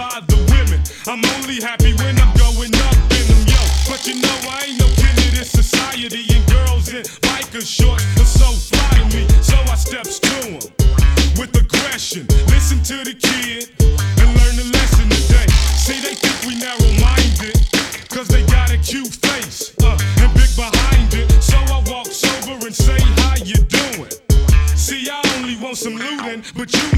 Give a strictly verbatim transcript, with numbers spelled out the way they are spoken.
by the women. I'm only happy when I'm going up in them, yo. But you know I ain't no kin to this society, and girls in biker shorts are so fly to me. So I steps to them with aggression. Listen to the kid and learn the lesson today. See, they think we narrow-minded, cause they got a cute face uh, and big behind it. So I walk sober and say, how you doing? See, I only want some looting, but you